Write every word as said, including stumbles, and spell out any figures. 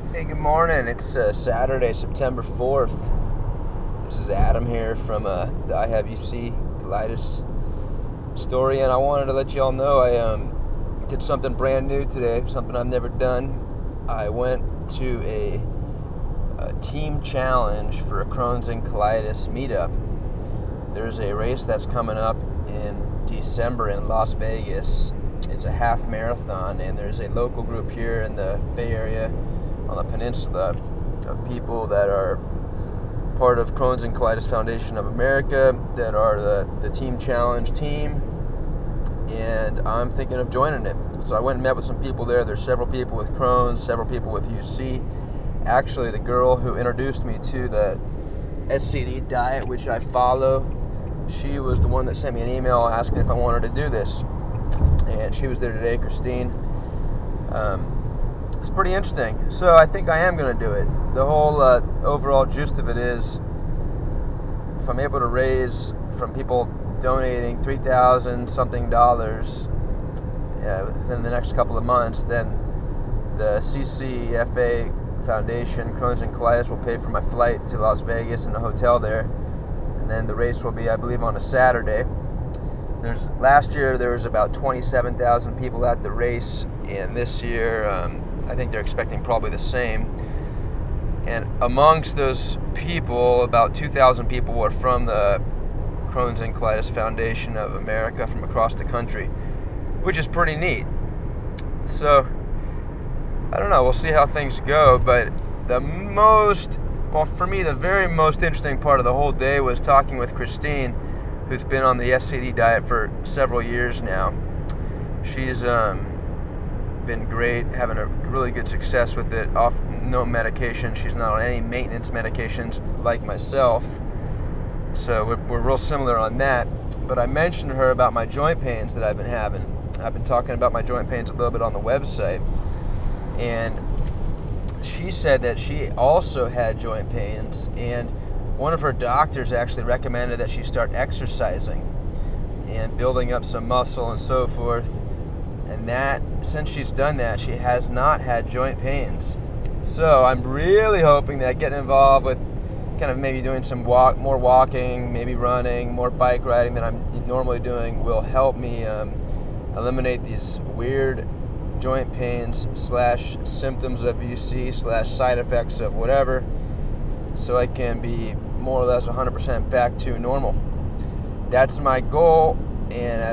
Hey, good morning. It's uh, Saturday, September fourth. This is Adam here from uh, the I Have U C colitis story, and I wanted to let you all know I um, did something brand new today, something I've never done. I went to a, a team challenge for a Crohn's and colitis meetup. There's a race that's coming up in December in Las Vegas. It's a half marathon, and there's a local group here in the Bay Area on the peninsula of people that are part of Crohn's and Colitis Foundation of America that are the, the team challenge team, and I'm thinking of joining it. So I went and met with some people there. There's several people with Crohn's, several people with U C. Actually, the girl who introduced me to the S C D diet, which I follow, she was the one that sent me an email asking if I wanted to do this, and she was there today, Christine. Um, It's pretty interesting. So I think I am going to do it. The whole uh, overall gist of it is, if I'm able to raise from people donating three thousand something dollars uh, within the next couple of months, then the C C F A Foundation, Crohn's and Colitis, will pay for my flight to Las Vegas and a hotel there. And then the race will be, I believe, on a Saturday. There's last year there was about twenty-seven thousand people at the race, and this year um, I think they're expecting probably the same. And amongst those people, about two thousand people were from the Crohn's and Colitis Foundation of America from across the country, which is pretty neat. So I don't know, we'll see how things go, but the most, well, for me, the very most interesting part of the whole day was talking with Christine, who's been on the S C D diet for several years now. She's um, been great, having a really good success with it, off no medication. She's not on any maintenance medications like myself, so we're, we're real similar on that. But I mentioned to her about my joint pains that I've been having. I've been talking about my joint pains a little bit on the website, and she said that she also had joint pains, and one of her doctors actually recommended that she start exercising and building up some muscle and so forth. And that, since she's done that, she has not had joint pains. So I'm really hoping that getting involved with kind of maybe doing some walk, more walking, maybe running, more bike riding than I'm normally doing will help me um, eliminate these weird joint pains slash symptoms of U C slash side effects of whatever, so I can be more or less one hundred percent back to normal. That's my goal, and